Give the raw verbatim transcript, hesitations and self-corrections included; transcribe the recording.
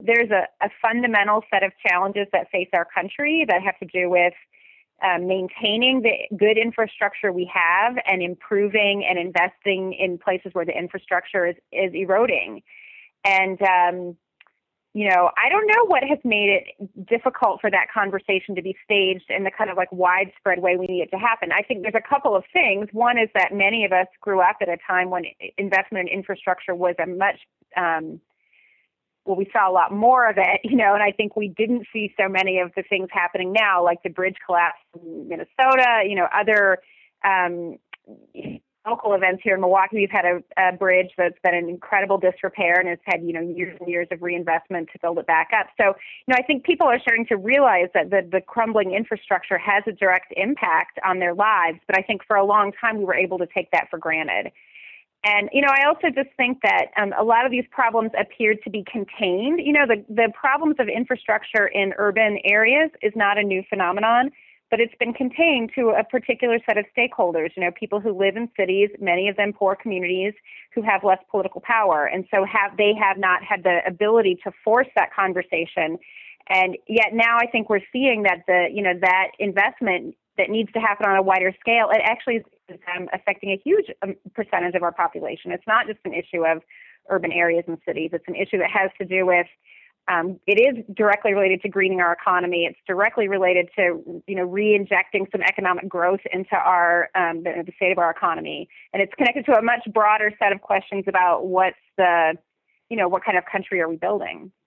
there's a, a fundamental set of challenges that face our country that have to do with uh, maintaining the good infrastructure we have and improving and investing in places where the infrastructure is, is eroding. And, um, you know, I don't know what has made it difficult for that conversation to be staged in the kind of like widespread way we need it to happen. I think there's a couple of things. One is that many of us grew up at a time when investment in infrastructure was a much, um, well, we saw a lot more of it, you know, and I think we didn't see so many of the things happening now, like the bridge collapse in Minnesota, you know, other um, local events here in Milwaukee. We've had a, a bridge that's been in incredible disrepair and has had, you know, years and years of reinvestment to build it back up. So, you know, I think people are starting to realize that the, the crumbling infrastructure has a direct impact on their lives. But I think for a long time we were able to take that for granted. And, you know, I also just think that um, a lot of these problems appeared to be contained. You know, the, the problems of infrastructure in urban areas is not a new phenomenon, but it's been contained to a particular set of stakeholders, you know, people who live in cities, many of them poor communities who have less political power. And so have they have not had the ability to force that conversation. And yet now I think we're seeing that the, you know, that investment that needs to happen on a wider scale, it actually is um, affecting a huge um, percentage of our population. It's not just an issue of urban areas and cities. It's an issue that has to do with Um, it is directly related to greening our economy. It's directly related to, you know, re-injecting some economic growth into our um, the, the state of our economy, and it's connected to a much broader set of questions about what's the, you know, what kind of country are we building?